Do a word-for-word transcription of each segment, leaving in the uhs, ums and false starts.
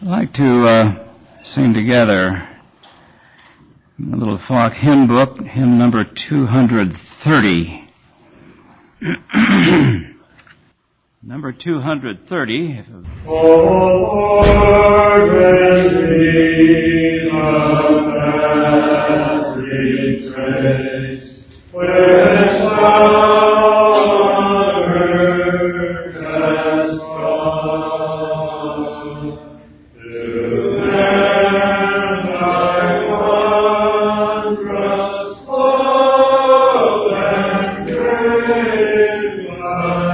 I'd like to uh, sing together a little folk hymn book, hymn number two hundred thirty. Number two hundred thirty. O Lord, grant me the best grace, which thou on earth hast done, to lend thy wondrous love and grace thy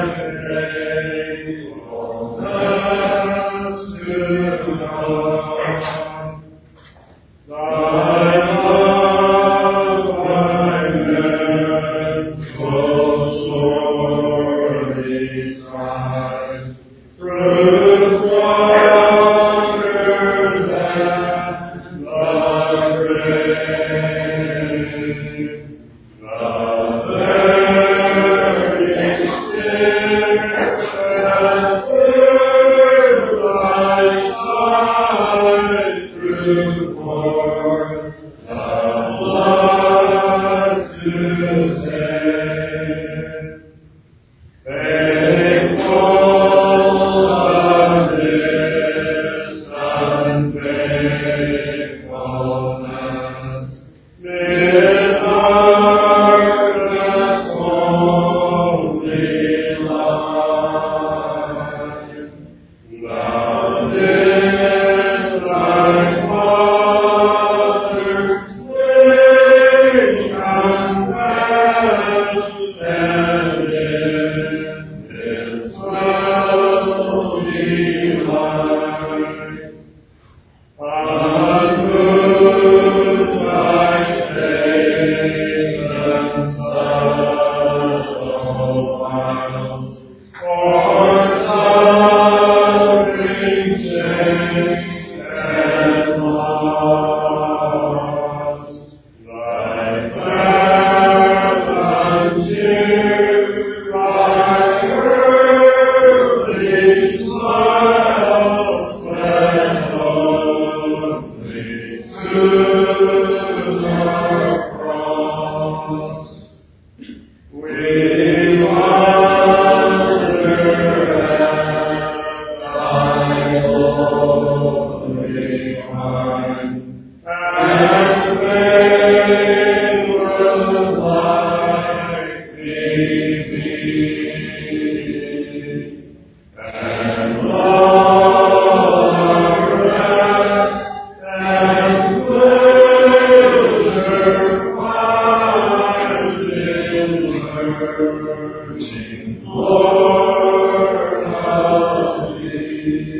faithfulness to know. Thy love, thy hand, so sorely tried, proves stronger than the grave. The very stick that through thy side drew forth the blood to save. Faithful unmissed unfaithfulness, mid darkness only light. Thou didst thy Father's name confess, and in His will delight. Unmoved by Satan's subtle wiles, or suffering, shame, and loss, thy path uncheered by earthly smiles led only to the cross. We wonder at thy holy mind, and fain would like thee be, and love our rest and pleasure find in learning, Lord, of thee.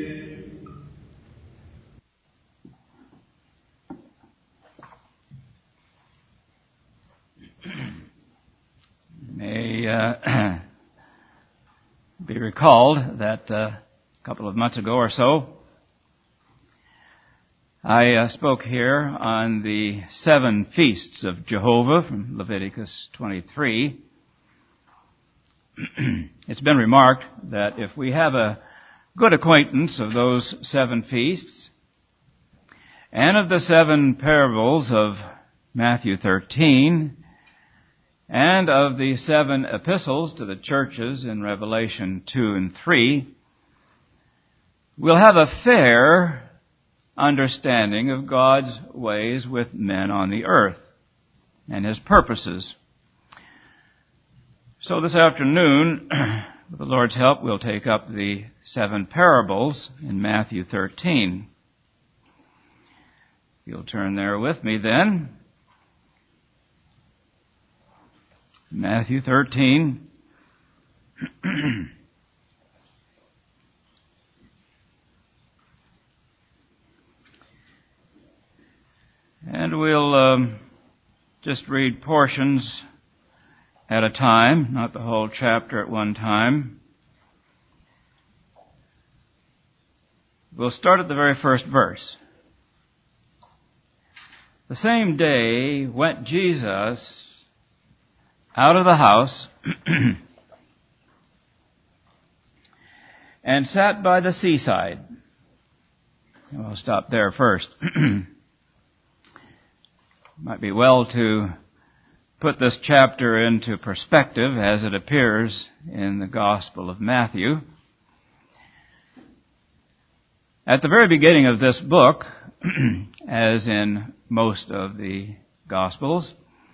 May uh, be recalled that uh, a couple of months ago or so, I uh, spoke here on the seven feasts of Jehovah from Leviticus twenty-three. It's been remarked that if we have a good acquaintance of those seven feasts and of the seven parables of Matthew thirteen and of the seven epistles to the churches in Revelation two and three, we'll have a fair understanding of God's ways with men on the earth and His purposes. So this afternoon, with the Lord's help, we'll take up the seven parables in Matthew thirteen. If you'll turn there with me then. Matthew thirteen. And we'll um, just read portions at a time, not the whole chapter at one time. We'll start at the very first verse. The same day went Jesus out of the house and sat by the seaside. We'll stop there first. Might be well to put this chapter into perspective as it appears in the Gospel of Matthew. At the very beginning of this book, as in most of the Gospels,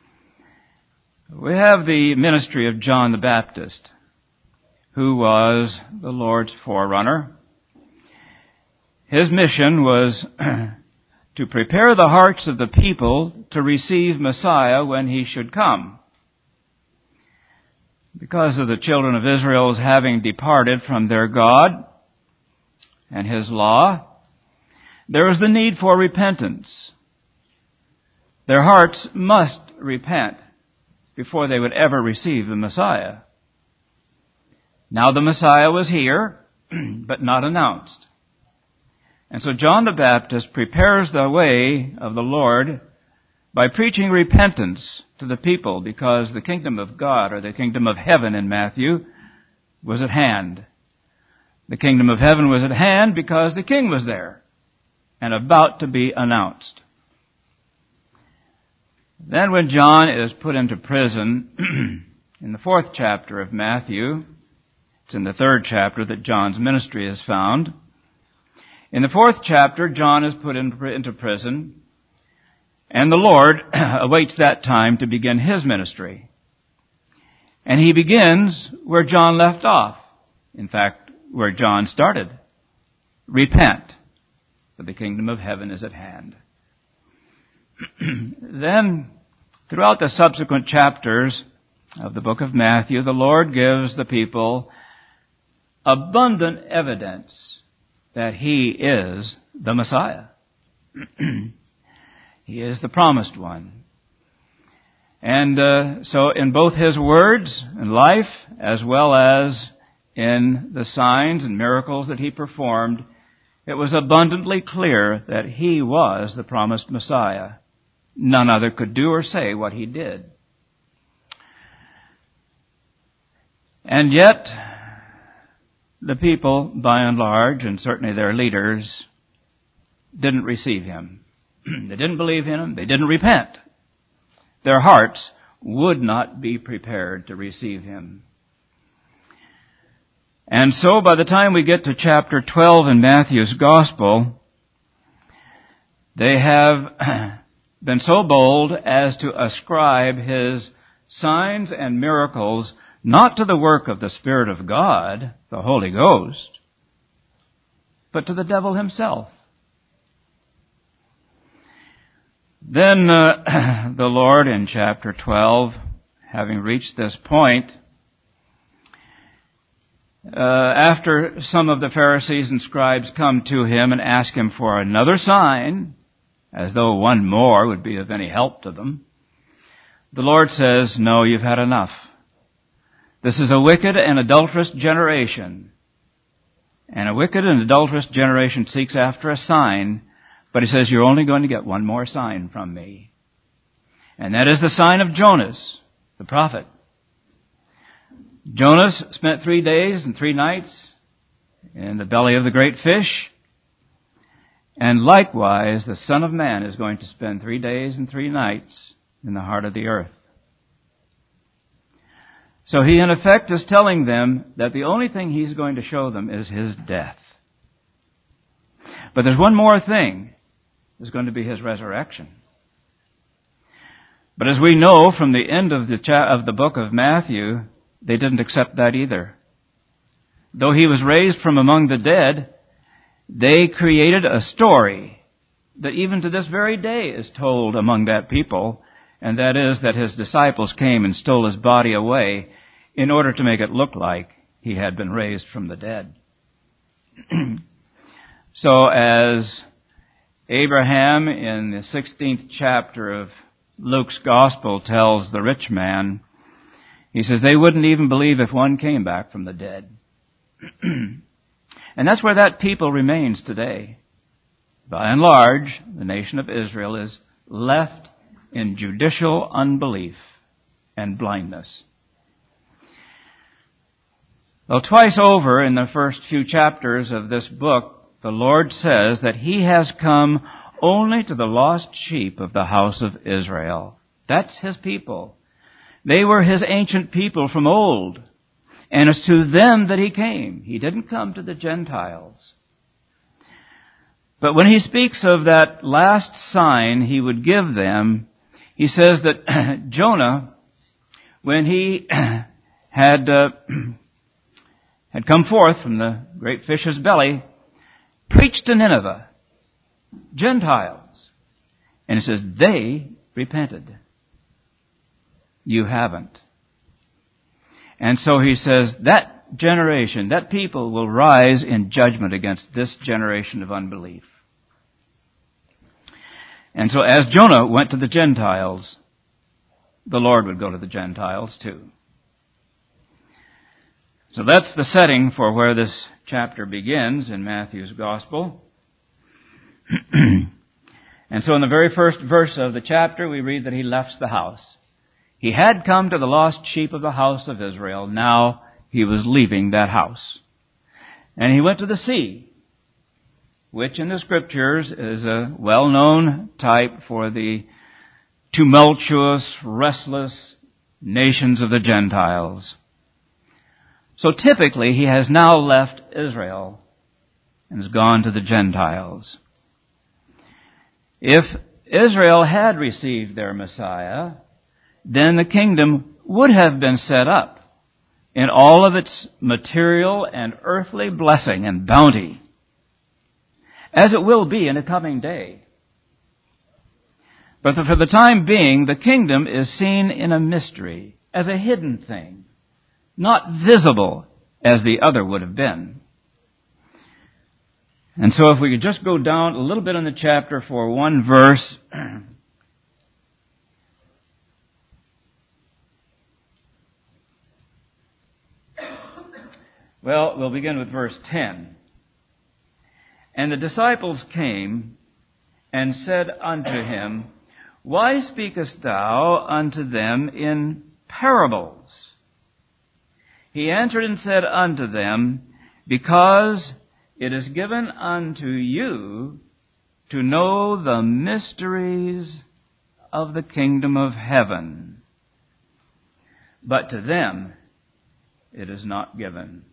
we have the ministry of John the Baptist, who was the Lord's forerunner. His mission was to prepare the hearts of the people to receive Messiah when he should come. Because of the children of Israel's having departed from their God and his law, there was the need for repentance. Their hearts must repent before they would ever receive the Messiah. Now the Messiah was here, but not announced. And so John the Baptist prepares the way of the Lord by preaching repentance to the people, because the kingdom of God, or the kingdom of heaven in Matthew, was at hand. The kingdom of heaven was at hand because the king was there and about to be announced. Then when John is put into prison, in the fourth chapter of Matthew, it's in the third chapter that John's ministry is found. In the fourth chapter, John is put into prison, and the Lord awaits that time to begin his ministry. And he begins where John left off. In fact, where John started. Repent, for the kingdom of heaven is at hand. Then, throughout the subsequent chapters of the book of Matthew, the Lord gives the people abundant evidence that he is the Messiah. He is the promised one. And uh, so in both his words and life, as well as in the signs and miracles that he performed, it was abundantly clear that he was the promised Messiah. None other could do or say what he did. And yet, the people, by and large, and certainly their leaders, didn't receive him. They didn't believe in him. They didn't repent. Their hearts would not be prepared to receive him. And so by the time we get to chapter twelve in Matthew's Gospel, they have been so bold as to ascribe his signs and miracles not to the work of the Spirit of God, the Holy Ghost, but to the devil himself. Then uh, the Lord in chapter twelve, having reached this point, uh, after some of the Pharisees and scribes come to him and ask him for another sign, as though one more would be of any help to them, the Lord says, "No, you've had enough. This is a wicked and adulterous generation. And a wicked and adulterous generation seeks after a sign, but he says, you're only going to get one more sign from me. And that is the sign of Jonas, the prophet. Jonas spent three days and three nights in the belly of the great fish. And likewise, the Son of Man is going to spend three days and three nights in the heart of the earth." So he, in effect, is telling them that the only thing he's going to show them is his death. But there's one more thing. There's going to be his resurrection. But as we know from the end of the cha- of the book of Matthew, they didn't accept that either. Though he was raised from among the dead, they created a story that even to this very day is told among that people, and that is that his disciples came and stole his body away in order to make it look like he had been raised from the dead. So as Abraham in the sixteenth chapter of Luke's Gospel tells the rich man, he says they wouldn't even believe if one came back from the dead. And that's where that people remains today. By and large, the nation of Israel is left in judicial unbelief and blindness. Well, twice over in the first few chapters of this book, the Lord says that he has come only to the lost sheep of the house of Israel. That's his people. They were his ancient people from old. And it's to them that he came. He didn't come to the Gentiles. But when he speaks of that last sign he would give them, he says that Jonah, when he had uh, had come forth from the great fish's belly, preached to Nineveh, Gentiles. And it says, they repented. You haven't. And so he says, that generation, that people will rise in judgment against this generation of unbelief. And so as Jonah went to the Gentiles, the Lord would go to the Gentiles too. So that's the setting for where this chapter begins in Matthew's Gospel. And so in the very first verse of the chapter, we read that he left the house. He had come to the lost sheep of the house of Israel. Now he was leaving that house. And he went to the sea, which in the Scriptures is a well-known type for the tumultuous, restless nations of the Gentiles. So typically he has now left Israel and has gone to the Gentiles. If Israel had received their Messiah, then the kingdom would have been set up in all of its material and earthly blessing and bounty, as it will be in a coming day. But for the time being, the kingdom is seen in a mystery, as a hidden thing, not visible as the other would have been. And so if we could just go down a little bit in the chapter for one verse. Well, we'll begin with verse ten. And the disciples came and said unto him, Why speakest thou unto them in parables? He answered and said unto them, Because it is given unto you to know the mysteries of the kingdom of heaven, but to them it is not given.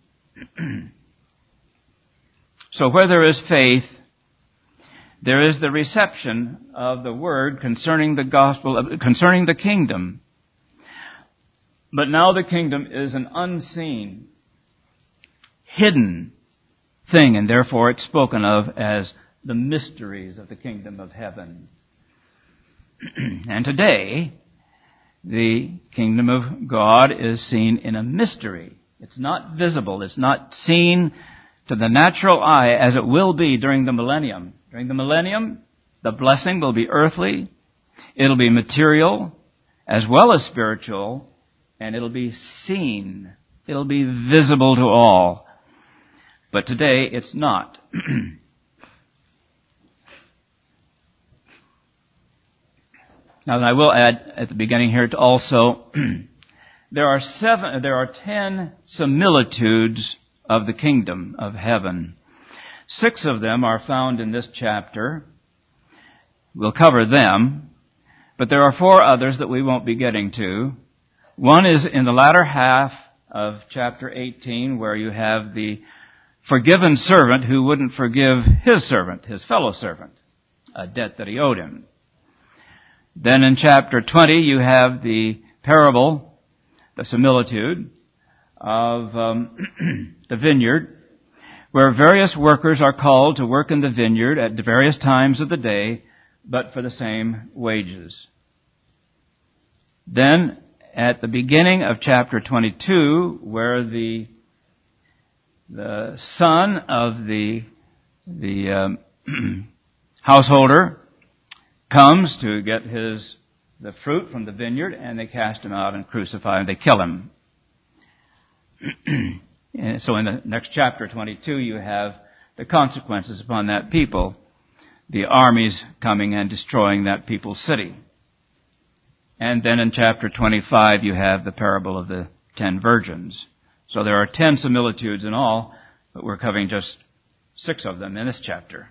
So where there is faith, there is the reception of the word concerning the gospel, concerning the kingdom. But now the kingdom is an unseen, hidden thing, and therefore it's spoken of as the mysteries of the kingdom of heaven. And today, the kingdom of God is seen in a mystery. It's not visible. It's not seen to the natural eye as it will be during the millennium. During the millennium, the blessing will be earthly. It'll be material as well as spiritual. And it'll be seen. It'll be visible to all. But today, it's not. Now, I will add at the beginning here to also, there are seven, there are ten similitudes of the kingdom of heaven. Six of them are found in this chapter. We'll cover them. But there are four others that we won't be getting to. One is in the latter half of chapter eighteen, where you have the forgiven servant who wouldn't forgive his servant, his fellow servant, a debt that he owed him. Then in chapter twenty, you have the parable, the similitude of um, the vineyard, where various workers are called to work in the vineyard at various times of the day, but for the same wages. Then, at the beginning of chapter twenty-two, where the the son of the the um, householder comes to get his the fruit from the vineyard, and they cast him out and crucify him. They kill him. And so in the next chapter, twenty-two, you have the consequences upon that people, the armies coming and destroying that people's city. And then in chapter twenty-five, you have the parable of the ten virgins. So there are ten similitudes in all, but we're covering just six of them in this chapter.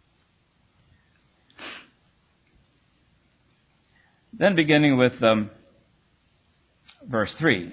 Then beginning with um, verse three.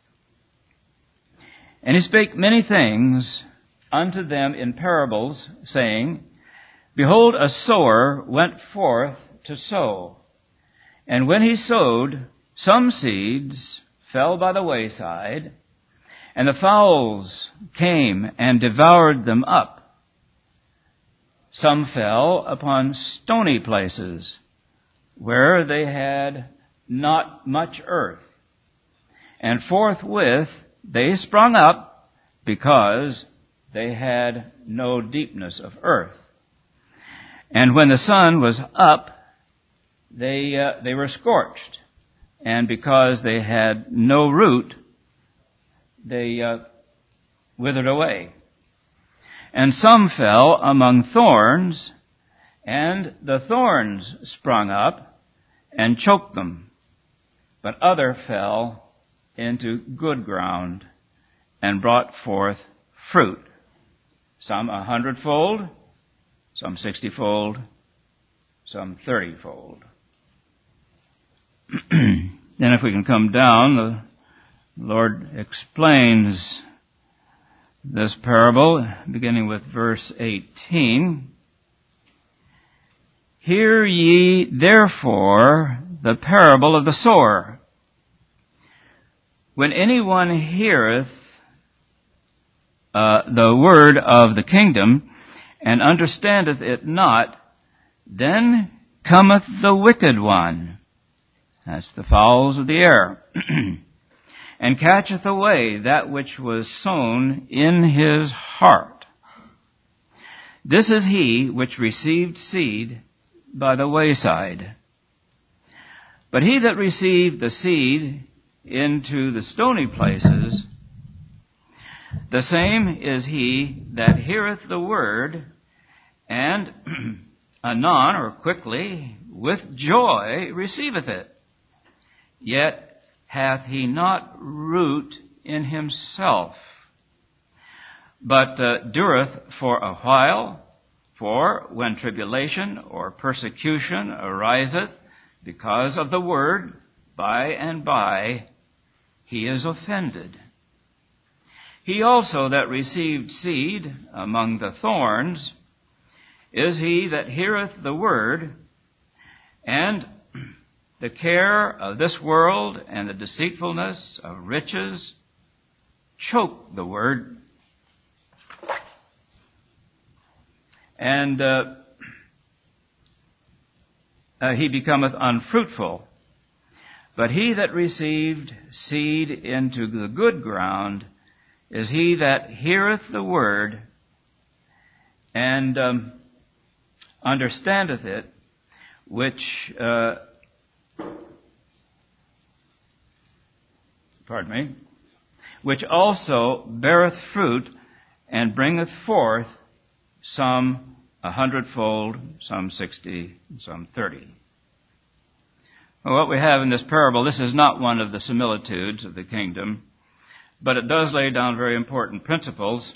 And he spake many things unto them in parables, saying, Behold, a sower went forth to sow. And when he sowed, some seeds fell by the wayside, and the fowls came and devoured them up. Some fell upon stony places, where they had not much earth. And forthwith they sprung up, because they had no deepness of earth. And when the sun was up, they uh, they were scorched. And because they had no root, they uh, withered away. And some fell among thorns, and the thorns sprung up and choked them. But other fell into good ground and brought forth fruit, some a hundredfold, some sixtyfold, some thirtyfold. Then if we can come down, the Lord explains this parable, beginning with verse eighteen. Hear ye therefore the parable of the sower. When anyone heareth uh, the word of the kingdom, and understandeth it not, then cometh the wicked one, that's the fowls of the air, and catcheth away that which was sown in his heart. This is he which received seed by the wayside. But he that received the seed into the stony places, the same is he that heareth the word, and anon, or quickly, with joy receiveth it. Yet hath he not root in himself, but uh, dureth for a while. For when tribulation or persecution ariseth because of the word, by and by he is offended. He also that received seed among the thorns is he that heareth the word, and the care of this world and the deceitfulness of riches choke the word, and uh, uh, he becometh unfruitful. But he that received seed into the good ground is he that heareth the word, and um, understandeth it, which, uh, pardon me, which also beareth fruit, and bringeth forth some a hundredfold, some sixty, some thirty. Well, what we have in this parable, this is not one of the similitudes of the kingdom, but it does lay down very important principles.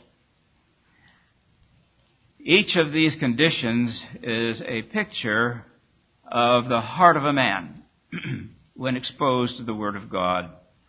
Each of these conditions is a picture of the heart of a man when exposed to the Word of God.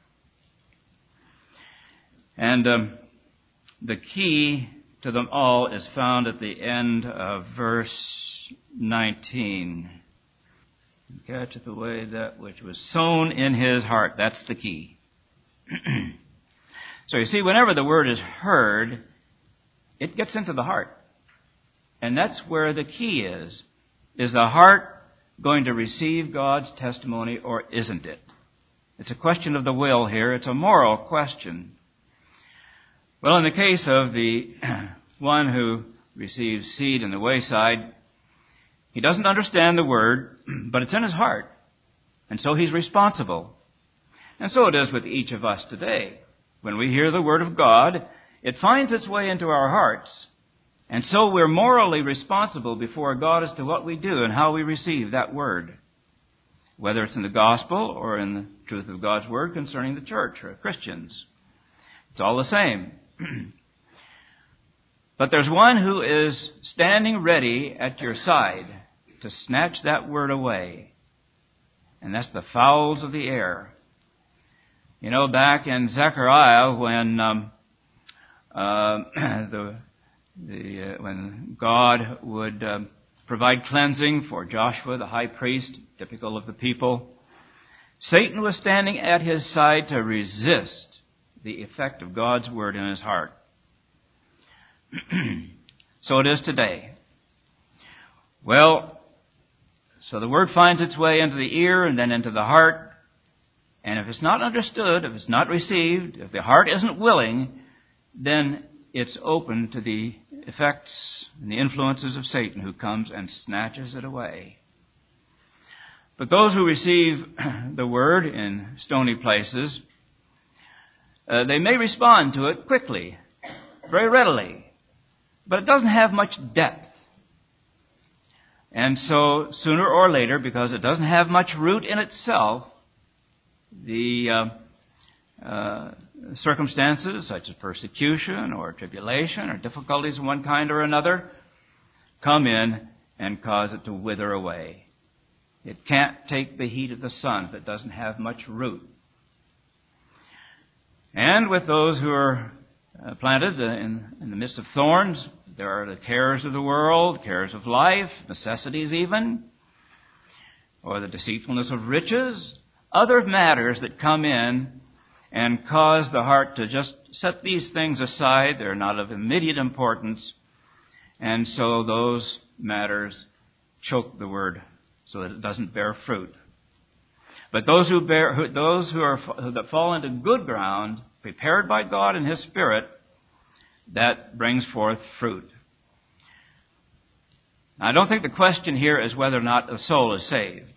And um, the key to them all is found at the end of verse nineteen. Catcheth away that which was sown in his heart. That's the key. So you see, whenever the word is heard, it gets into the heart. And that's where the key is. Is the heart going to receive God's testimony, or isn't it? It's a question of the will here. It's a moral question. Well, in the case of the one who receives seed in the wayside, he doesn't understand the word, but it's in his heart. And so he's responsible. And so it is with each of us today. When we hear the word of God, it finds its way into our hearts. And so we're morally responsible before God as to what we do and how we receive that word. Whether it's in the gospel or in the truth of God's word concerning the church or Christians. It's all the same. But there's one who is standing ready at your side to snatch that word away. And that's the fowls of the air. You know, back in Zechariah, when um, uh, the, the uh, when God would uh, provide cleansing for Joshua, the high priest, typical of the people, Satan was standing at his side to resist the effect of God's word in his heart. So it is today. Well, so the word finds its way into the ear and then into the heart. And if it's not understood, if it's not received, if the heart isn't willing, then it's open to the effects and the influences of Satan, who comes and snatches it away. But those who receive the word in stony places, uh, they may respond to it quickly, very readily, but it doesn't have much depth. And so, sooner or later, because it doesn't have much root in itself, the uh, uh, circumstances such as persecution or tribulation or difficulties of one kind or another come in and cause it to wither away. It can't take the heat of the sun if it doesn't have much root. And with those who are uh, planted in, in the midst of thorns, there are the cares of the world, cares of life, necessities even, or the deceitfulness of riches, other matters that come in and cause the heart to just set these things aside. They're not of immediate importance. And so those matters choke the word so that it doesn't bear fruit. But those who bear, who, those who are that fall into good ground, prepared by God and His Spirit, that brings forth fruit. Now, I don't think the question here is whether or not a soul is saved.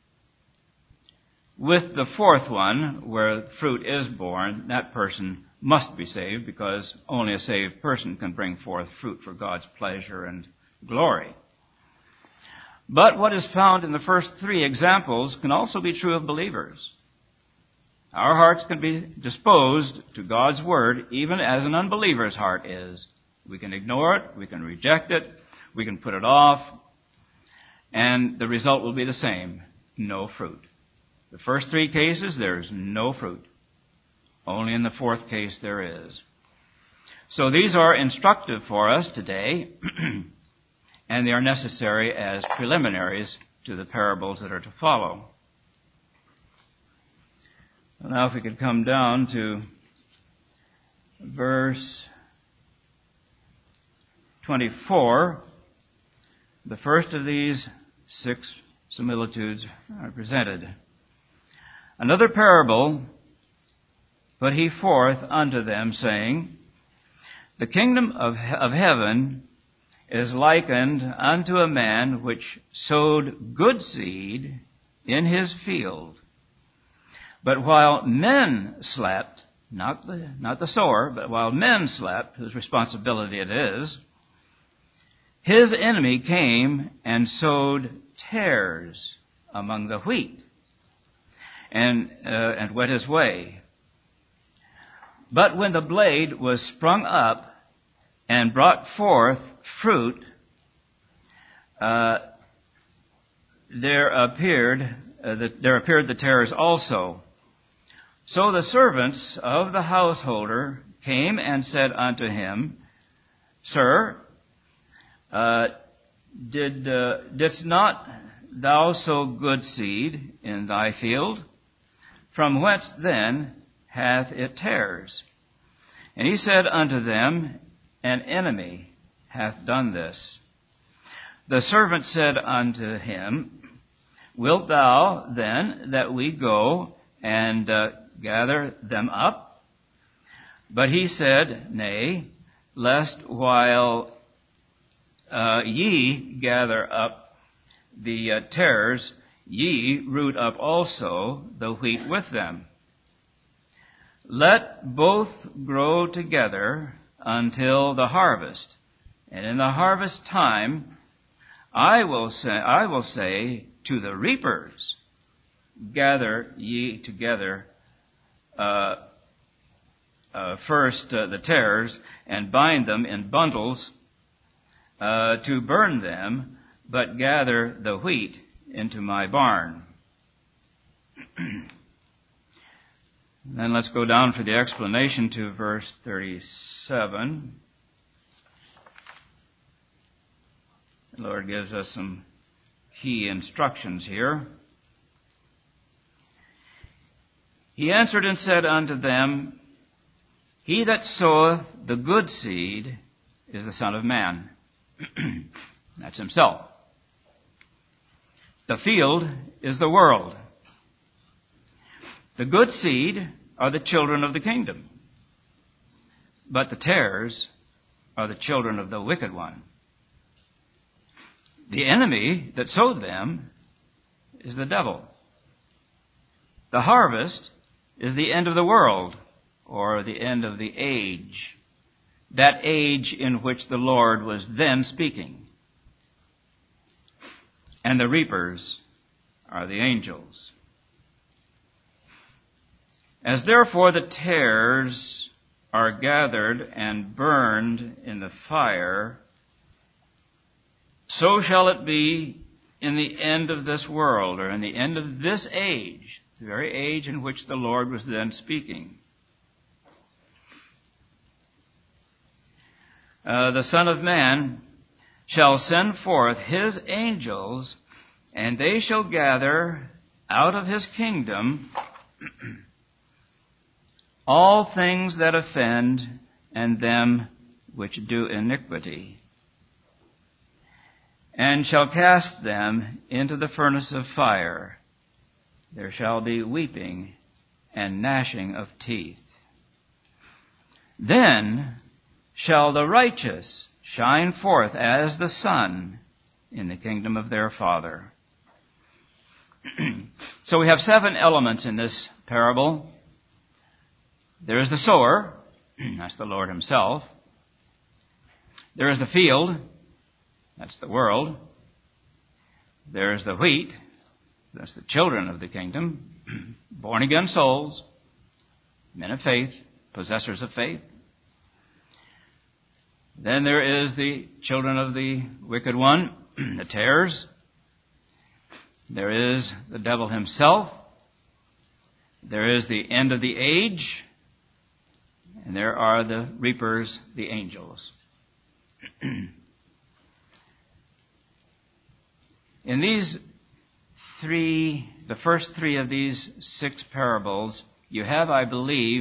With the fourth one, where fruit is born, that person must be saved, because only a saved person can bring forth fruit for God's pleasure and glory. But what is found in the first three examples can also be true of believers. Our hearts can be disposed to God's word even as an unbeliever's heart is. We can ignore it, we can reject it, we can put it off, and the result will be the same: no fruit. The first three cases, there is no fruit. Only in the fourth case there is. So these are instructive for us today, and they are necessary as preliminaries to the parables that are to follow. Now if we could come down to verse twenty-four, the first of these six similitudes are presented. Another parable put he forth unto them, saying, The kingdom of, of heaven is likened unto a man which sowed good seed in his field. But while men slept, not the, not the sower, but while men slept, whose responsibility it is, his enemy came and sowed tares among the wheat, and uh, and went his way. But when the blade was sprung up and brought forth fruit, uh, there appeared uh, the, there appeared the tares also. So the servants of the householder came and said unto him, Sir, uh, did uh, didst not thou sow good seed in thy field? From whence then hath it tares? And he said unto them, An enemy hath done this. The servant said unto him, Wilt thou then that we go and uh, gather them up? But he said, Nay, lest while uh, ye gather up the uh, tares, ye root up also the wheat with them. Let both grow together until the harvest. And in the harvest time, I will say, I will say to the reapers, Gather ye together uh, uh, first uh, the tares and bind them in bundles uh, to burn them, but gather the wheat into my barn. Then let's go down for the explanation to verse thirty-seven. The Lord gives us some key instructions here. He answered and said unto them, He that soweth the good seed is the Son of Man. That's himself. The field is the world. The good seed are the children of the kingdom, but the tares are the children of the wicked one. The enemy that sowed them is the devil. The harvest is the end of the world, or the end of the age, that age in which the Lord was then speaking. And the reapers are the angels. As therefore the tares are gathered and burned in the fire, so shall it be in the end of this world, or in the end of this age, the very age in which the Lord was then speaking. Uh, the Son of Man shall send forth his angels, and they shall gather out of his kingdom all things that offend, and them which do iniquity, and shall cast them into the furnace of fire. There shall be weeping and gnashing of teeth. Then shall the righteous shine forth as the sun in the kingdom of their Father. So we have seven elements in this parable. There is the sower, that's the Lord himself. There is the field, that's the world. There is the wheat, that's the children of the kingdom, born again souls, men of faith, possessors of faith. Then there is the children of the wicked one, the tares. There is the devil himself. There is the end of the age. And there are the reapers, the angels. In these three, the first three of these six parables, you have, I believe,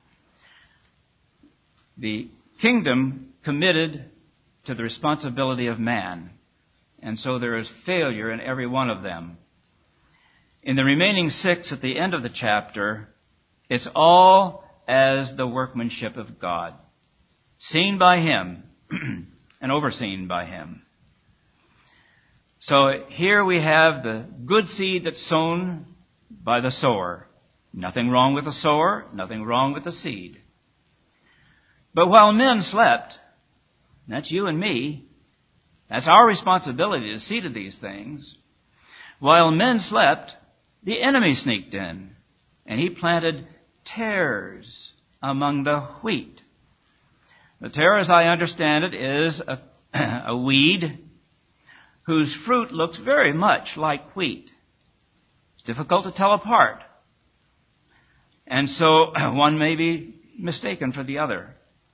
the kingdom committed to the responsibility of man. And so there is failure in every one of them. In the remaining six at the end of the chapter, it's all as the workmanship of God, seen by him and overseen by him. So here we have the good seed that's sown by the sower. Nothing wrong with the sower, nothing wrong with the seed. But while men slept, that's you and me, that's our responsibility to see to these things. While men slept, the enemy sneaked in, and he planted tares among the wheat. The tare, as I understand it, is a, a weed whose fruit looks very much like wheat. It's difficult to tell apart. And so one may be mistaken for the other.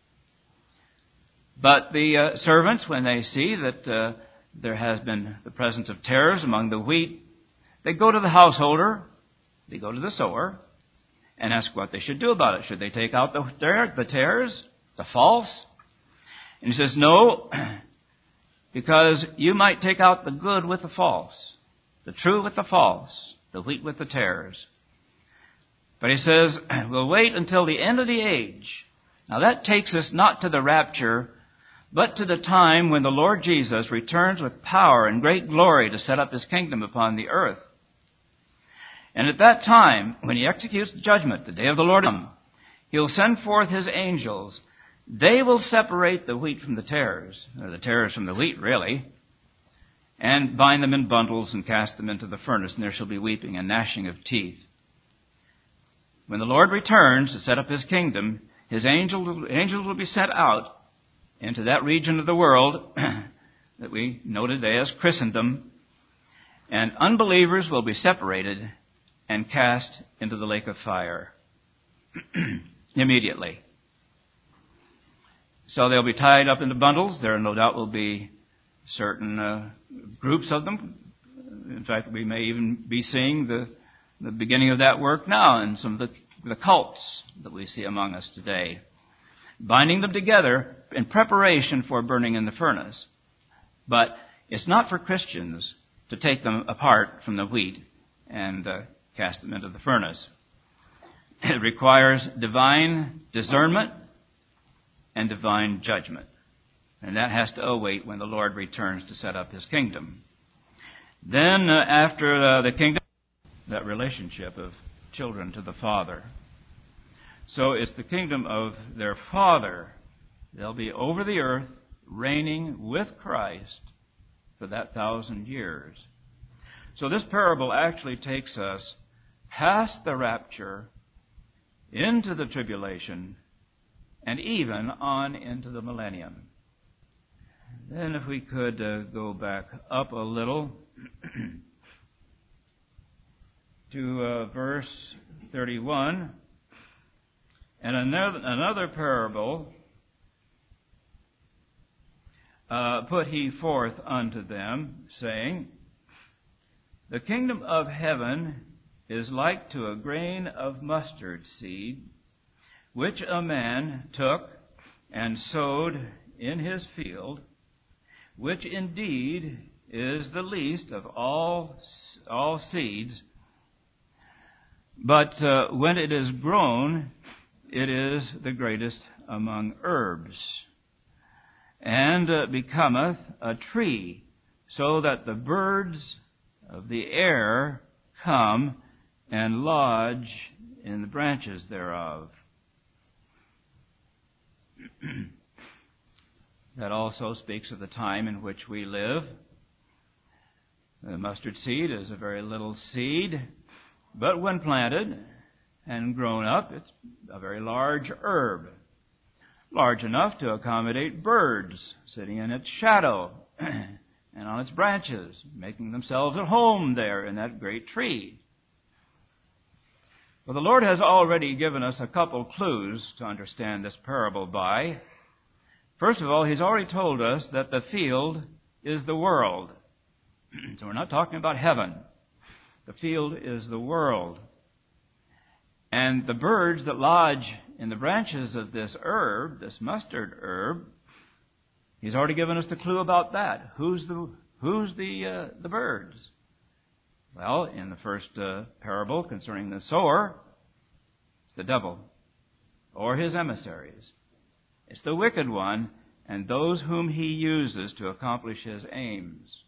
But the uh, servants, when they see that uh, there has been the presence of tares among the wheat, they go to the householder, they go to the sower, and ask what they should do about it. Should they take out the, the tares, the false? And he says, no, because you might take out the good with the false, the true with the false, the wheat with the tares. But he says, we'll wait until the end of the age. Now that takes us not to the rapture, but to the time when the Lord Jesus returns with power and great glory to set up his kingdom upon the earth. And at that time, when he executes judgment, the day of the Lord, he'll send forth his angels. They will separate the wheat from the tares, or the tares from the wheat, really, and bind them in bundles and cast them into the furnace, and there shall be weeping and gnashing of teeth. When the Lord returns to set up his kingdom, His angels, angels will be sent out into that region of the world that we know today as Christendom, and unbelievers will be separated and cast into the lake of fire immediately. So they'll be tied up into bundles. There no doubt will be certain uh, groups of them. In fact, we may even be seeing the, the beginning of that work now in some of the, the cults that we see among us today, binding them together in preparation for burning in the furnace. But it's not for Christians to take them apart from the wheat and uh, cast them into the furnace. It requires divine discernment and divine judgment. And that has to await when the Lord returns to set up His kingdom. Then, uh, after uh, the kingdom, that relationship of children to the Father. So it's the kingdom of their Father. They'll be over the earth, reigning with Christ for that thousand years. So this parable actually takes us past the rapture, into the tribulation, and even on into the millennium. Then if we could uh, go back up a little to uh, verse thirty-one. And another, another parable uh, put he forth unto them, saying, the kingdom of heaven is like to a grain of mustard seed, which a man took and sowed in his field, which indeed is the least of all all seeds. But uh, when it is grown, it is the greatest among herbs, and uh, becometh a tree, so that the birds of the air come and lodge in the branches thereof. That also speaks of the time in which we live. The mustard seed is a very little seed, but when planted and grown up, it's a very large herb, large enough to accommodate birds sitting in its shadow and on its branches, making themselves at home there in that great tree. Well, the Lord has already given us a couple clues to understand this parable by. First of all, He's already told us that the field is the world. So we're not talking about heaven. The field is the world. And the birds that lodge in the branches of this herb, this mustard herb, He's already given us the clue about that. Who's the who's the uh, the birds? Well, in the first uh, parable concerning the sower, it's the devil or his emissaries. It's the wicked one and those whom he uses to accomplish his aims.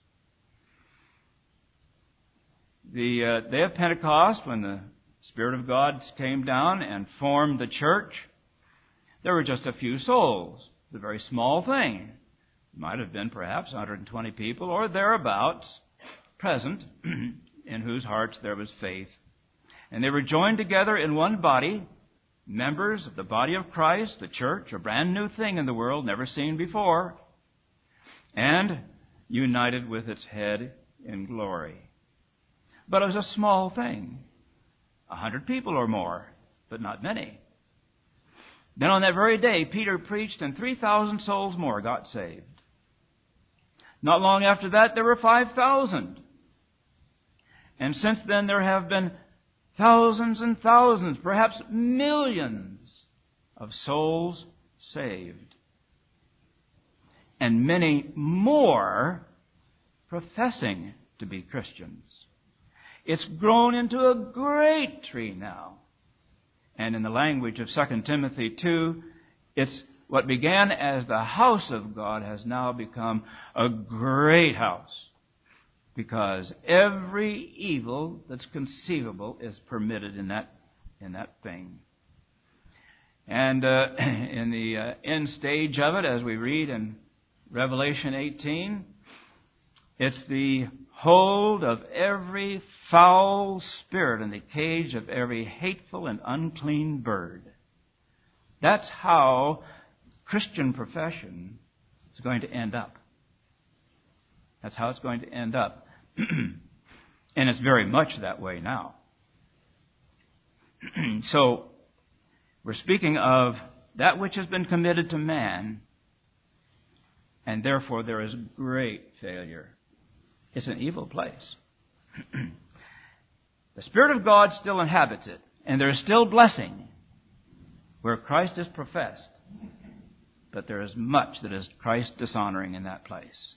The uh, day of Pentecost, when the Spirit of God came down and formed the church, there were just a few souls. It's a very small thing. It might have been perhaps one hundred twenty people or thereabouts present in whose hearts there was faith. And they were joined together in one body, members of the body of Christ, the church, a brand new thing in the world, never seen before, and united with its head in glory. But it was a small thing. A hundred people or more, but not many. Then on that very day, Peter preached and three thousand souls more got saved. Not long after that, there were five thousand. And since then, there have been thousands and thousands, perhaps millions of souls saved. And many more professing to be Christians. It's grown into a great tree now. And in the language of Second Timothy two, it's what began as the house of God has now become a great house. Because every evil that's conceivable is permitted in that in that thing. And uh, in the uh, end stage of it, as we read in Revelation eighteen, it's the hold of every foul spirit and the cage of every hateful and unclean bird. That's how Christian profession is going to end up. That's how it's going to end up. And it's very much that way now. So, we're speaking of that which has been committed to man, and therefore there is great failure. It's an evil place. The Spirit of God still inhabits it, and there is still blessing where Christ is professed. But there is much that is Christ dishonoring in that place.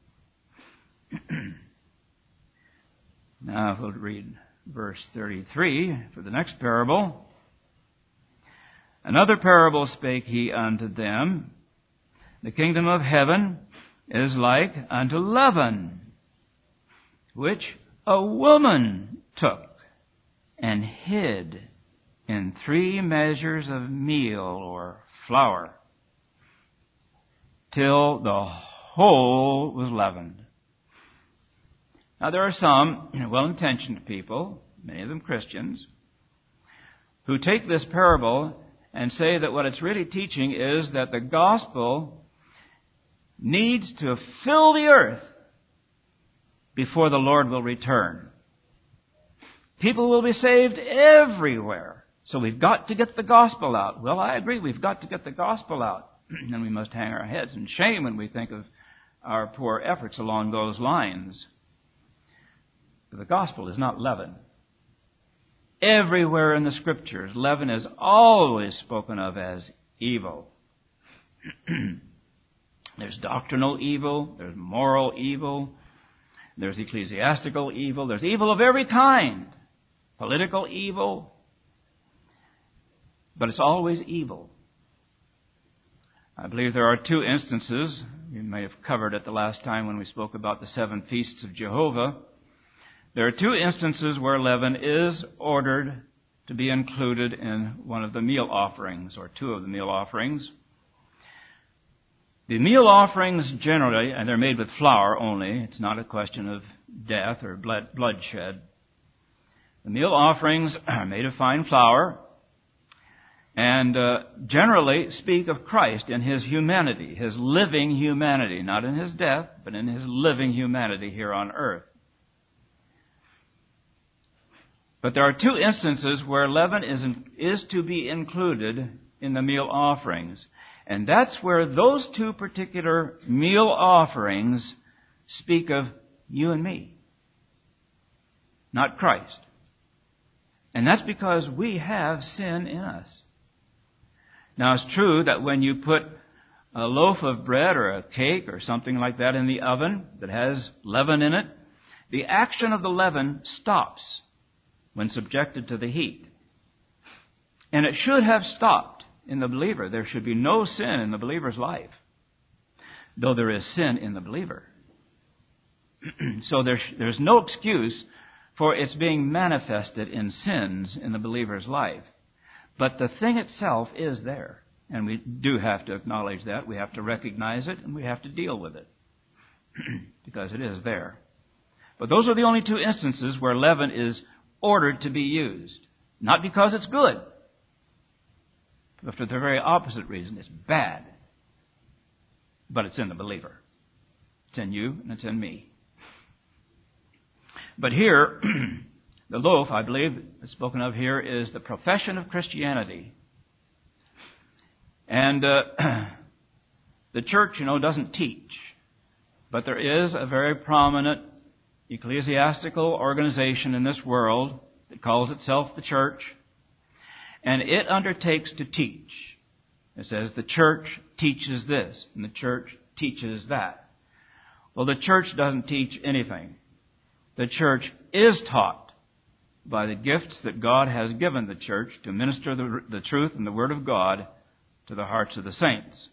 Now we'll read verse thirty-three for the next parable. Another parable spake he unto them. The kingdom of heaven is like unto leaven, which a woman took and hid in three measures of meal or flour, till the whole was leavened. Now there are some well-intentioned people, many of them Christians, who take this parable and say that what it's really teaching is that the gospel needs to fill the earth before the Lord will return. People will be saved everywhere. So we've got to get the gospel out. Well, I agree, we've got to get the gospel out. And we must hang our heads in shame when we think of our poor efforts along those lines. But the gospel is not leaven. Everywhere in the Scriptures, leaven is always spoken of as evil. There's doctrinal evil, there's moral evil, there's ecclesiastical evil, there's evil of every kind. Political evil. But it's always evil. I believe there are two instances, you may have covered it the last time when we spoke about the seven feasts of Jehovah. There are two instances where leaven is ordered to be included in one of the meal offerings, or two of the meal offerings. The meal offerings generally, and they're made with flour only, it's not a question of death or blood, bloodshed. The meal offerings are made of fine flour, and uh, generally speak of Christ in His humanity, His living humanity, not in His death, but in His living humanity here on earth. But there are two instances where leaven is, in, is to be included in the meal offerings. And that's where those two particular meal offerings speak of you and me, not Christ. And that's because we have sin in us. Now, it's true that when you put a loaf of bread or a cake or something like that in the oven that has leaven in it, the action of the leaven stops when subjected to the heat. And it should have stopped in the believer. There should be no sin in the believer's life, though there is sin in the believer. So there's, there's no excuse for its being manifested in sins in the believer's life. But the thing itself is there. And we do have to acknowledge that. We have to recognize it, and we have to deal with it. Because it is there. But those are the only two instances where leaven is ordered to be used. Not because it's good, but for the very opposite reason. It's bad. But it's in the believer. It's in you, and it's in me. But here, the loaf, I believe, spoken of here, is the profession of Christianity. And uh, the church, you know, doesn't teach. But there is a very prominent ecclesiastical organization in this world that calls itself the church. And it undertakes to teach. It says the church teaches this, and the church teaches that. Well, the church doesn't teach anything. The church is taught by the gifts that God has given the church to minister the, the truth and the Word of God to the hearts of the saints.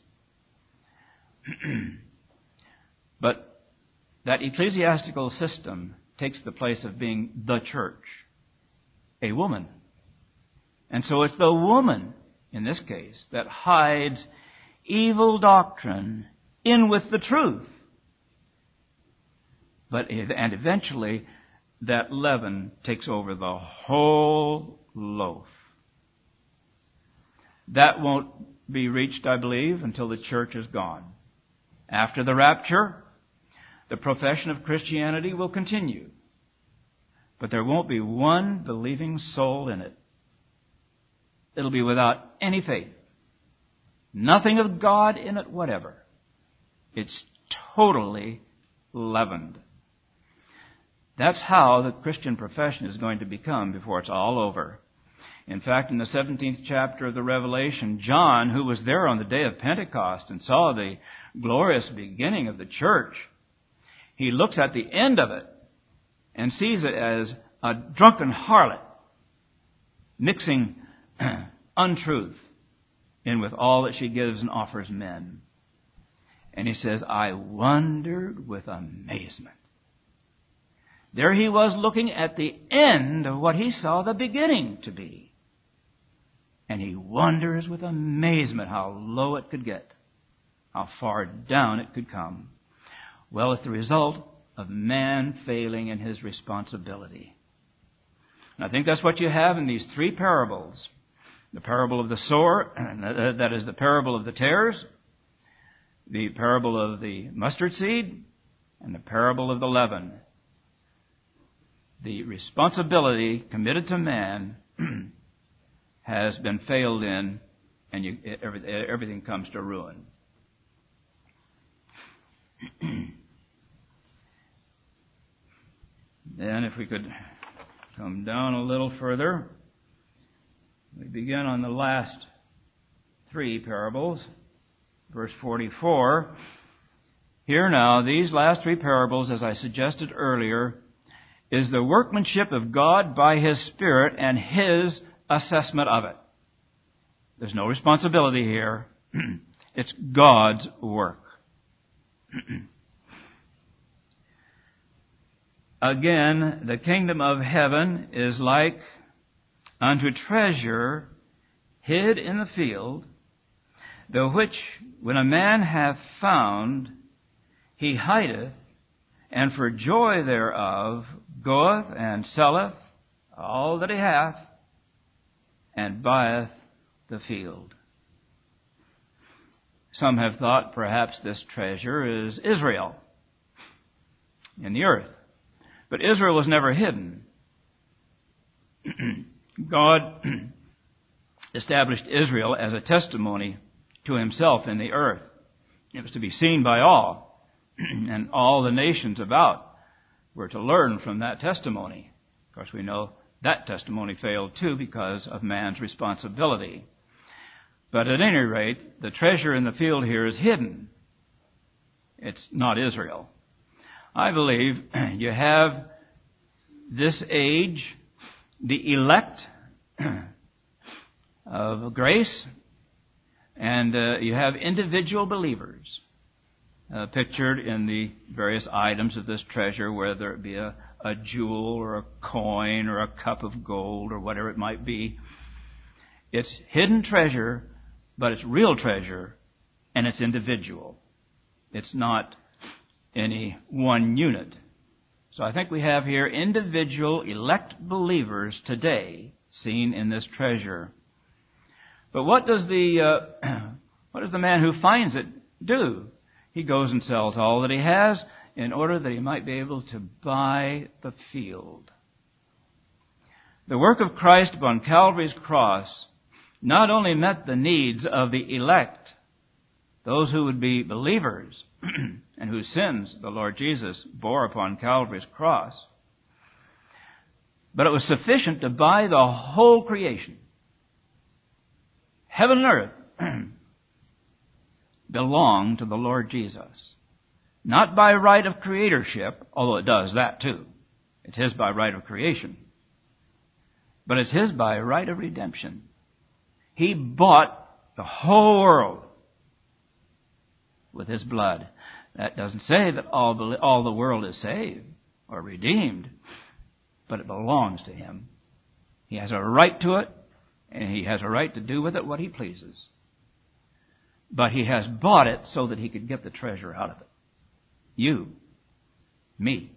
But that ecclesiastical system takes the place of being the church, a woman. And so it's the woman, in this case, that hides evil doctrine in with the truth. But, and eventually, that leaven takes over the whole loaf. That won't be reached, I believe, until the church is gone. After the rapture, the profession of Christianity will continue. But there won't be one believing soul in it. It'll be without any faith. Nothing of God in it whatever. It's totally leavened. That's how the Christian profession is going to become before it's all over. In fact, in the seventeenth chapter of the Revelation, John, who was there on the day of Pentecost and saw the glorious beginning of the church, he looks at the end of it and sees it as a drunken harlot mixing untruth in with all that she gives and offers men. And he says, I wondered with amazement. There he was looking at the end of what he saw the beginning to be. And he wonders with amazement how low it could get, how far down it could come. Well, it's the result of man failing in his responsibility. And I think that's what you have in these three parables. The parable of the sower, that is the parable of the tares, the parable of the mustard seed, and the parable of the leaven. The responsibility committed to man has been failed in, and you, everything comes to ruin. Then, if we could come down a little further, we begin on the last three parables, verse forty-four. Here now, these last three parables, as I suggested earlier, is the workmanship of God by His Spirit and His assessment of it. There's no responsibility here. It's God's work. Again, the kingdom of heaven is like unto treasure hid in the field, the which, when a man hath found, he hideth, and for joy thereof goeth and selleth all that he hath, and buyeth the field. Some have thought perhaps this treasure is Israel in the earth. But Israel was never hidden. God established Israel as a testimony to Himself in the earth. It was to be seen by all, and all the nations about were to learn from that testimony. Of course, we know that testimony failed too because of man's responsibility. But at any rate, the treasure in the field here is hidden. It's not Israel. I believe you have this age, the elect of grace, and uh, you have individual believers uh, pictured in the various items of this treasure, whether it be a, a jewel or a coin or a cup of gold or whatever it might be. It's hidden treasure, but it's real treasure, and it's individual. It's not any one unit. So I think we have here individual elect believers today seen in this treasure. But what does the uh, what does the man who finds it do? He goes and sells all that he has in order that he might be able to buy the field. The work of Christ upon Calvary's cross not only met the needs of the elect, those who would be believers, and whose sins the Lord Jesus bore upon Calvary's cross, but it was sufficient to buy the whole creation. Heaven and earth belong to the Lord Jesus. Not by right of creatorship, although it does that too. It's His by right of creation. But it's His by right of redemption. He bought the whole world with His blood. That doesn't say that all, all the world is saved or redeemed, but it belongs to Him. He has a right to it, and He has a right to do with it what He pleases. But He has bought it so that He could get the treasure out of it. You, me.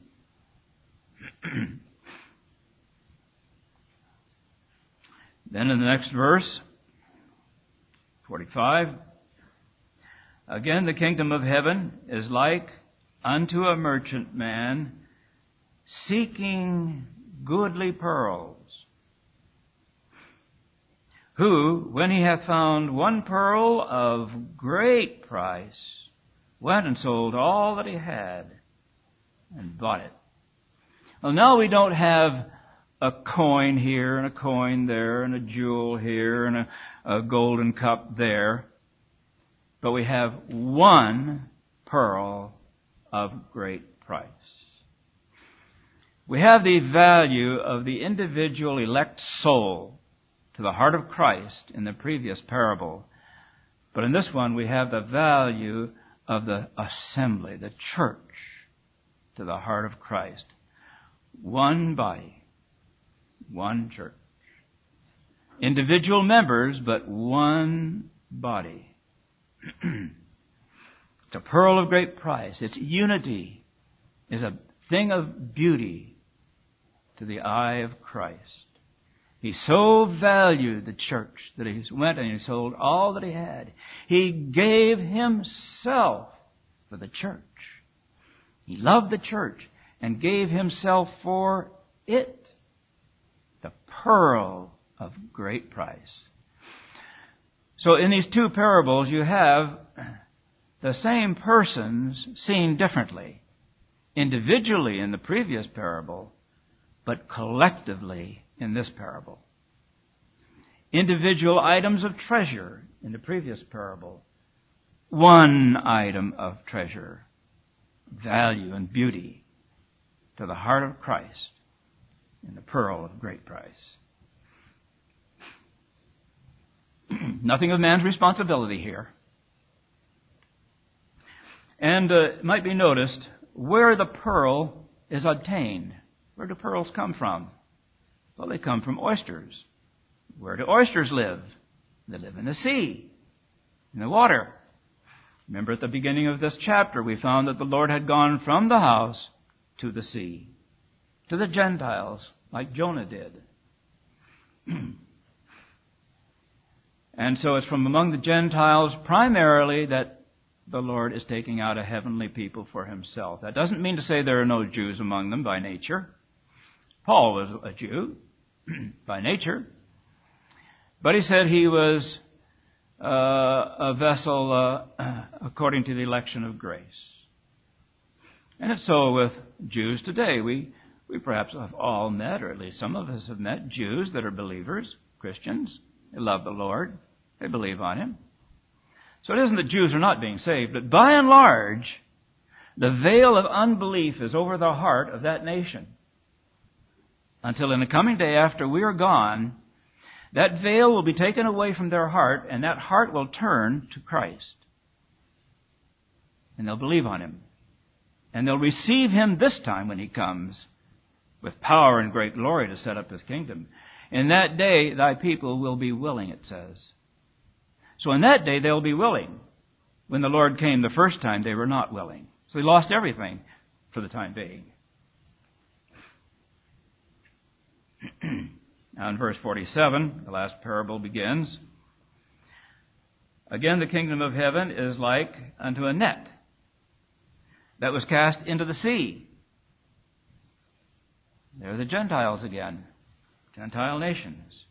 Then in the next verse, forty-five. Again, the kingdom of heaven is like unto a merchant man seeking goodly pearls, who, when he hath found one pearl of great price, went and sold all that he had and bought it. Well, now we don't have a coin here and a coin there and a jewel here and a, a golden cup there, but we have one pearl of great price. We have the value of the individual elect soul to the heart of Christ in the previous parable. But in this one, we have the value of the assembly, the church, to the heart of Christ. One body, one church. Individual members, but one body. It's a pearl of great price. Its unity is a thing of beauty to the eye of Christ. He so valued the church that he went and he sold all that he had. He gave himself for the church. He loved the church and gave himself for it. The pearl of great price. So in these two parables you have the same persons seen differently. Individually in the previous parable, but collectively in this parable. Individual items of treasure in the previous parable. One item of treasure, value and beauty to the heart of Christ in the pearl of great price. Nothing of man's responsibility here. And uh, it might be noticed where the pearl is obtained. Where do pearls come from? Well, they come from oysters. Where do oysters live? They live in the sea, in the water. Remember at the beginning of this chapter, we found that the Lord had gone from the house to the sea, to the Gentiles, like Jonah did. And so it's from among the Gentiles primarily that the Lord is taking out a heavenly people for himself. That doesn't mean to say there are no Jews among them by nature. Paul was a Jew by nature. But he said he was uh, a vessel uh, according to the election of grace. And it's so with Jews today. We, we perhaps have all met, or at least some of us have met, Jews that are believers, Christians. They love the Lord. They believe on him. So it isn't that Jews are not being saved, but by and large, the veil of unbelief is over the heart of that nation. Until in the coming day after we are gone, that veil will be taken away from their heart, and that heart will turn to Christ. And they'll believe on him. And they'll receive him this time when he comes, with power and great glory to set up his kingdom. In that day, thy people will be willing, it says. So in that day, they'll be willing. When the Lord came the first time, they were not willing. So they lost everything for the time being. Now in verse forty-seven, the last parable begins. Again, the kingdom of heaven is like unto a net that was cast into the sea. There are the Gentiles again, Gentile nations.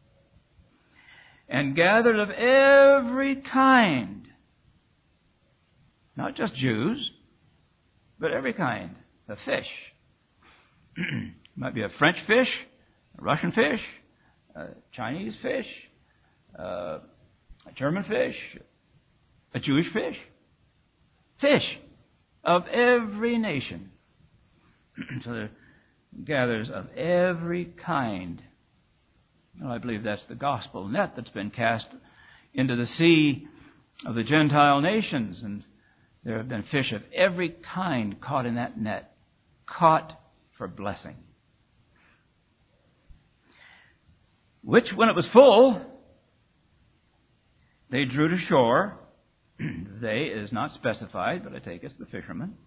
And gathered of every kind. Not just Jews, but every kind of fish. Might be a French fish, a Russian fish, a Chinese fish, uh, a German fish, a Jewish fish. Fish of every nation. So there gathers of every kind. Well, I believe that's the gospel net that's been cast into the sea of the Gentile nations. And there have been fish of every kind caught in that net. Caught for blessing. Which, when it was full, they drew to shore. They is not specified, but I take it's the fishermen.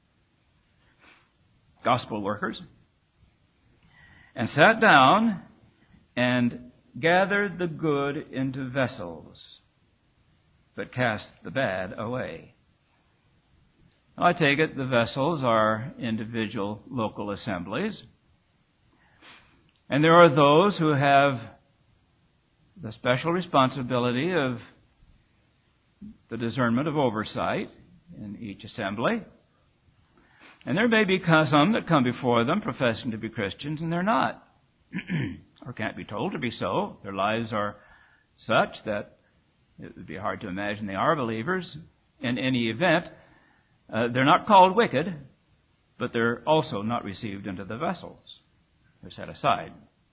Gospel workers. And sat down and gathered the good into vessels, but cast the bad away. I take it the vessels are individual local assemblies. And there are those who have the special responsibility of the discernment of oversight in each assembly. And there may be some that come before them professing to be Christians, and they're not, or can't be told to be so. Their lives are such that it would be hard to imagine they are believers. In any event, uh, they're not called wicked, but they're also not received into the vessels. They're set aside.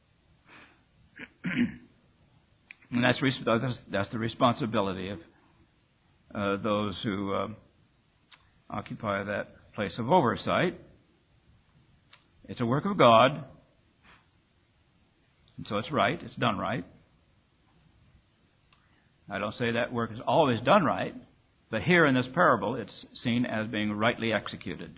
And that's, that's the responsibility of uh, those who uh, occupy that place of oversight. It's a work of God, and so it's right, it's done right. I don't say that work is always done right, but here in this parable it's seen as being rightly executed.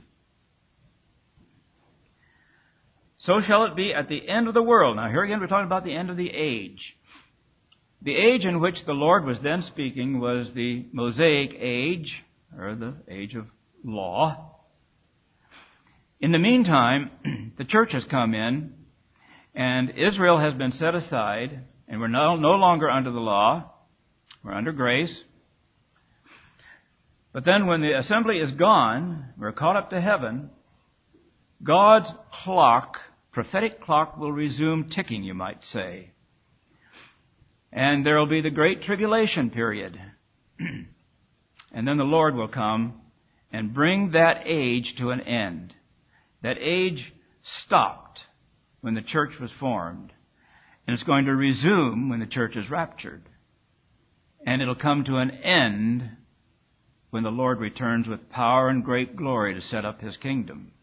So shall it be at the end of the world. Now here again we're talking about the end of the age. The age in which the Lord was then speaking was the Mosaic age, or the age of law. In the meantime, the church has come in, and Israel has been set aside, and we're no, no longer under the law. We're under grace. But then when the assembly is gone, we're caught up to heaven, God's clock, prophetic clock, will resume ticking, you might say. And there will be the great tribulation period. And then the Lord will come and bring that age to an end. That age stopped when the church was formed. And it's going to resume when the church is raptured. And it'll come to an end when the Lord returns with power and great glory to set up His kingdom.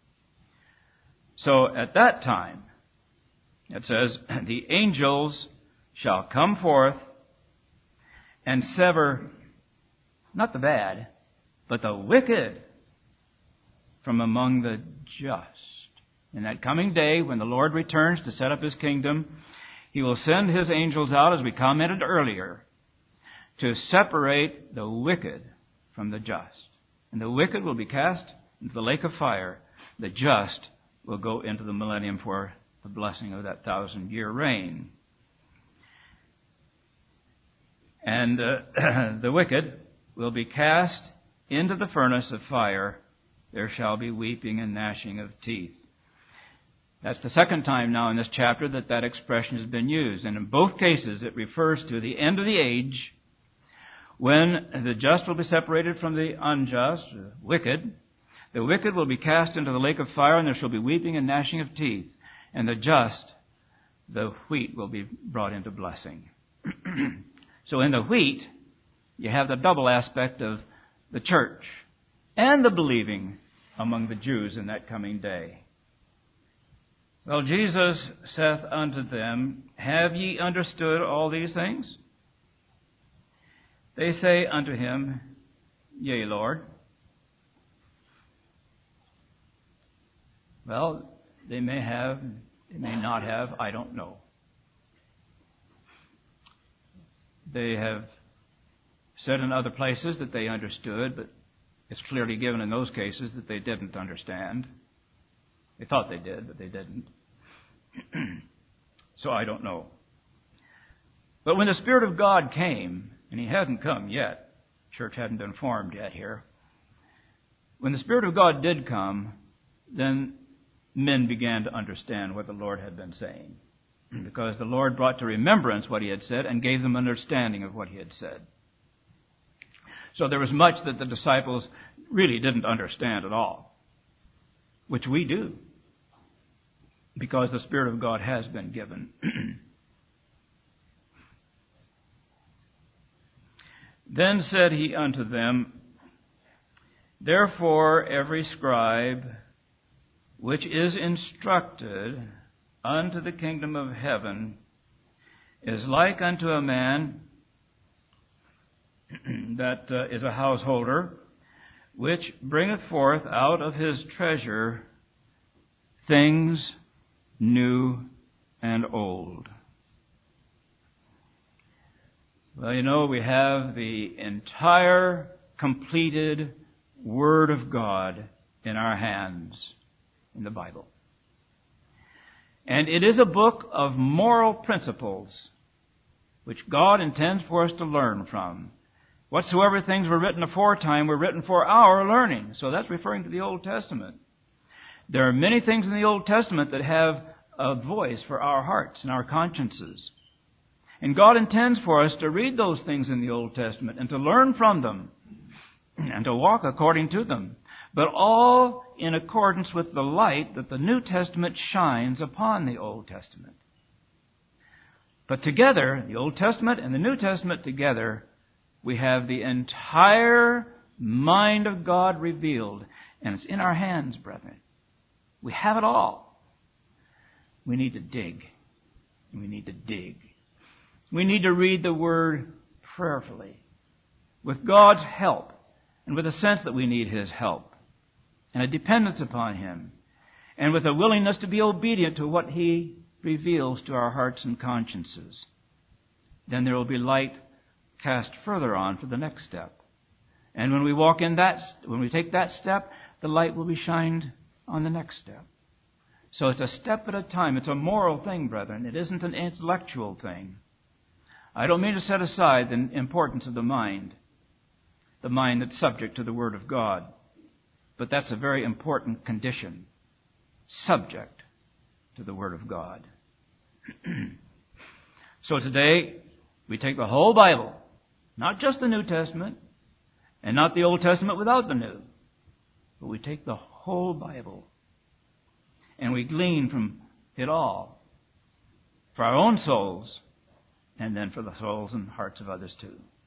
So at that time, it says, the angels shall come forth and sever, not the bad, but the wicked from among the just. In that coming day, when the Lord returns to set up His kingdom, He will send His angels out, as we commented earlier, to separate the wicked from the just. And the wicked will be cast into the lake of fire. The just will go into the millennium for the blessing of that thousand-year reign. And uh, the wicked will be cast into the furnace of fire. There shall be weeping and gnashing of teeth. That's the second time now in this chapter that that expression has been used. And in both cases it refers to the end of the age, when the just will be separated from the unjust, the wicked. The wicked will be cast into the lake of fire, and there shall be weeping and gnashing of teeth. And the just, the wheat, will be brought into blessing. So in the wheat, you have the double aspect of the church and the believing among the Jews in that coming day. Well, Jesus saith unto them, Have ye understood all these things? They say unto him, Yea, Lord. Well, they may have, they may not have, I don't know. They have said in other places that they understood, but it's clearly given in those cases that they didn't understand. They thought they did, but they didn't. So I don't know. But when the Spirit of God came, and He hadn't come yet, church hadn't been formed yet here. When the Spirit of God did come, then men began to understand what the Lord had been saying. Because the Lord brought to remembrance what He had said and gave them understanding of what He had said. So there was much that the disciples really didn't understand at all, which we do, because the Spirit of God has been given. Then said He unto them, Therefore every scribe which is instructed unto the kingdom of heaven is like unto a man that uh, is a householder, which bringeth forth out of his treasure things new and old. Well, you know, we have the entire completed Word of God in our hands in the Bible. And it is a book of moral principles which God intends for us to learn from. Whatsoever things were written aforetime were written for our learning. So that's referring to the Old Testament. There are many things in the Old Testament that have a voice for our hearts and our consciences. And God intends for us to read those things in the Old Testament and to learn from them and to walk according to them, but all in accordance with the light that the New Testament shines upon the Old Testament. But together, the Old Testament and the New Testament together, we have the entire mind of God revealed, and it's in our hands, brethren. We have it all. We need to dig. We need to dig. We need to read the Word prayerfully, with God's help, and with a sense that we need His help, and a dependence upon Him, and with a willingness to be obedient to what He reveals to our hearts and consciences. Then there will be light cast further on for the next step. And when we walk in that, when we take that step, the light will be shined on the next step. So it's a step at a time. It's a moral thing, brethren. It isn't an intellectual thing. I don't mean to set aside the importance of the mind, the mind that's subject to the Word of God. But that's a very important condition, subject to the Word of God. So today, we take the whole Bible, not just the New Testament, and not the Old Testament without the New, but we take the whole Bible, and we glean from it all for our own souls, and then for the souls and hearts of others too.